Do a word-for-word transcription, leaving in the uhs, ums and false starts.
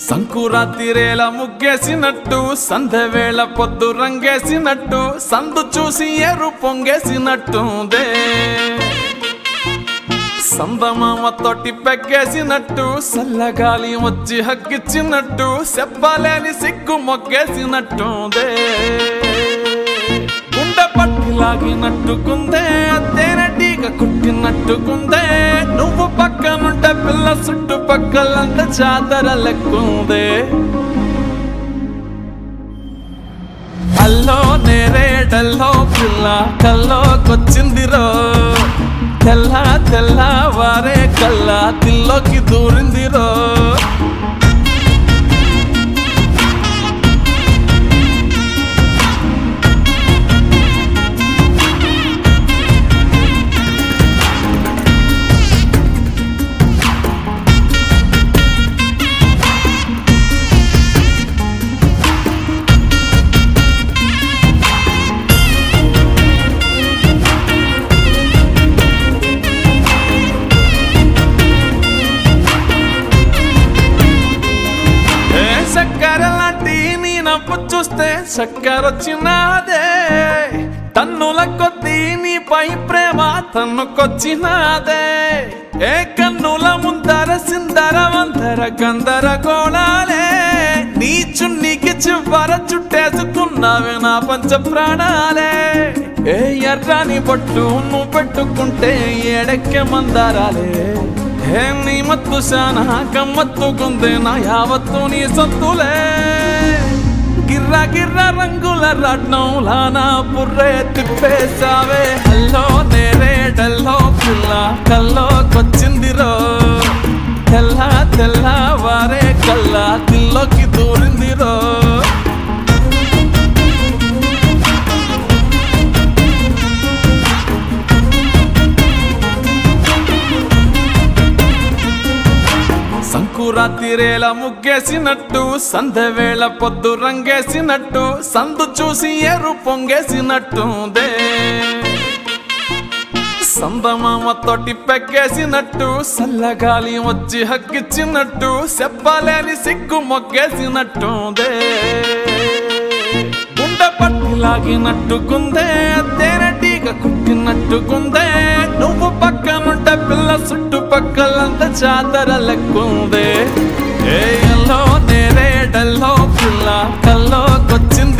సంకురాతిరేల ముగ్గేసినట్టు సంధ్యవేళ పొద్దు రంగేసినట్టు సందు చూసి ఎరు పొంగేసినట్టుందే సందమామ తోటి పెగ్గేసినట్టు సల్లగాలి వచ్చి హగ్గిచ్చినట్టు చెప్పలేని సిగ్గు మొగ్గేసినట్టుందే గుండె పట్టి లాగినట్టుకుందే తేనెటీగ కుట్టినట్టుకుందే నువ్వు పక్కనుంటే పిల్ల చుట్టుపక్కలంత జాతర లెక్కుందే అల్లో నేరేడల్లో పిల్ల కల్లోకొచ్చిందిరో తెల్ల తెల్ల వారే కల్లా దిల్లోకి దూరిందిరో చక్కరలాంటి నీ నవ్వు చూస్తే చక్కరొచ్చినాదే తన్నుల కొద్దీ నీపై ప్రేమ తన్నుకొచ్చినాదే ఏ కన్నుల ముందర సిందర వందర గందర గోళాలే నీ చున్నీకి చివర చుట్టేసుకున్నావే నా పంచ ప్రాణాలే ఏ ఎర్రాని బొట్టు నువ్వు పెట్టుకుంటే ఏడెక్కే మందారాలే హే నీ మత్తు శానా గమ్మత్తుకుందే నా యావత్తు నీ సొత్తులే గిర్రా గిర్రా రంగుల రత్నంలా నా బుర్రే తిప్పేసావే హల్లో నేరేడల్లో పిల్ల కల్లోకొచ్చిందిరో తెల్ల తెల్ల వారే కల్లా దిల్లోకి దూరిందిరో సంకురాతిరేల ముగ్గేసినట్టు సంధ్యవేళ పొద్దు రంగేసినట్టు సందు చూసి ఎరు పొంగేసినట్టుందే సందమామ తోటి పెగ్గేసినట్టు సల్లగాలి వచ్చి హగ్గిచ్చినట్టు చెప్పలేని సిగ్గు మొగ్గేసినట్టుందే గుండె పట్టి లాగినట్టుకుందే తేనెటీగ కుట్టినట్టుకుందే నువ్వు పక్కనుంటే పిల్ల చుట్టుపక్కలంత జాతర లెక్కుందే ఏ ఎల్లో నేరేడల్లో పిల్ల కల్లోకొచ్చింది